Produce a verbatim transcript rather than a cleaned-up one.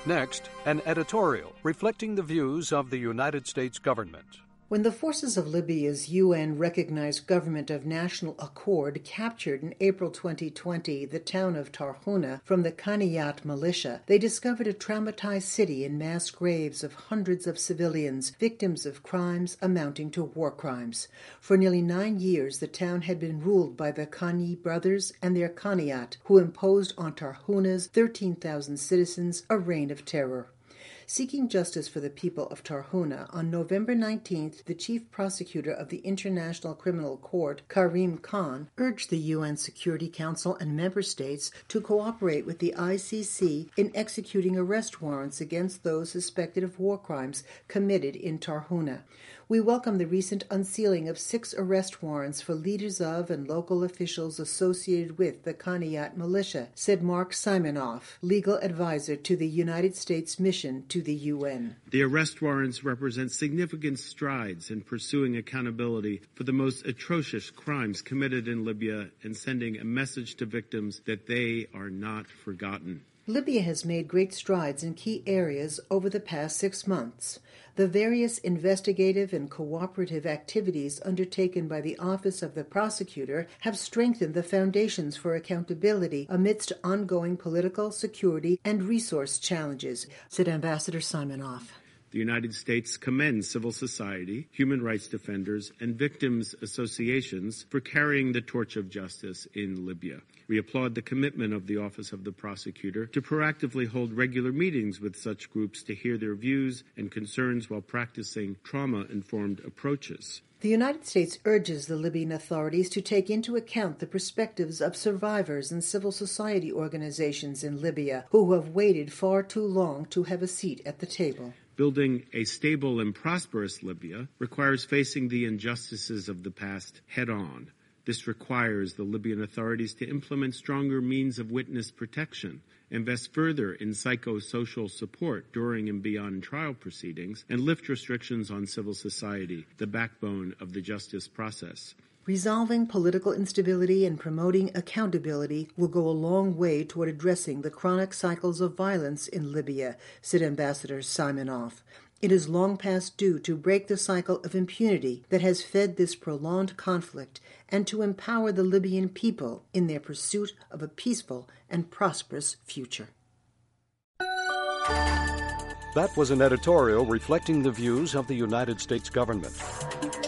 Next, an editorial reflecting the views of the United States government. When the forces of Libya's U N-recognized Government of National Accord captured in April twenty twenty the town of Tarhuna from the Kaniyat militia, they discovered a traumatized city and mass graves of hundreds of civilians, victims of crimes amounting to war crimes. For nearly nine years, the town had been ruled by the Kani brothers and their Kaniyat, who imposed on Tarhuna's thirteen thousand citizens a reign of terror. Seeking justice for the people of Tarhuna, on November nineteenth, the chief prosecutor of the International Criminal Court, Karim Khan, urged the U N Security Council and member states to cooperate with the I C C in executing arrest warrants against those suspected of war crimes committed in Tarhuna. We welcome the recent unsealing of six arrest warrants for leaders of and local officials associated with the Kaniyat militia, said Mark Simonoff, legal advisor to the United States mission to the U N. The arrest warrants represent significant strides in pursuing accountability for the most atrocious crimes committed in Libya and sending a message to victims that they are not forgotten. Libya has made great strides in key areas over the past six months. The various investigative and cooperative activities undertaken by the Office of the Prosecutor have strengthened the foundations for accountability amidst ongoing political, security, and resource challenges, said Ambassador Simonoff. The United States commends civil society, human rights defenders, and victims' associations for carrying the torch of justice in Libya. We applaud the commitment of the Office of the Prosecutor to proactively hold regular meetings with such groups to hear their views and concerns while practicing trauma-informed approaches. The United States urges the Libyan authorities to take into account the perspectives of survivors and civil society organizations in Libya who have waited far too long to have a seat at the table. Building a stable and prosperous Libya requires facing the injustices of the past head-on. This requires the Libyan authorities to implement stronger means of witness protection, invest further in psychosocial support during and beyond trial proceedings, and lift restrictions on civil society, the backbone of the justice process. Resolving political instability and promoting accountability will go a long way toward addressing the chronic cycles of violence in Libya, said Ambassador Simonoff. It is long past due to break the cycle of impunity that has fed this prolonged conflict and to empower the Libyan people in their pursuit of a peaceful and prosperous future. That was an editorial reflecting the views of the United States government.